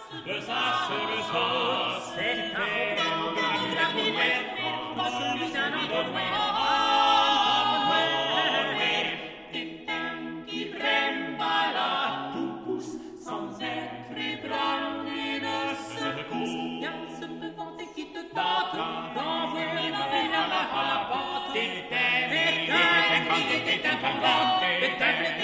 C'est un celui d'un qui trembala, tout pousse sans être ébranlé, ne secousse. Bien se peut vanter qui te tente d'envoyer la belle à la pâte. Des tèvres, des tèvres, des tèvres,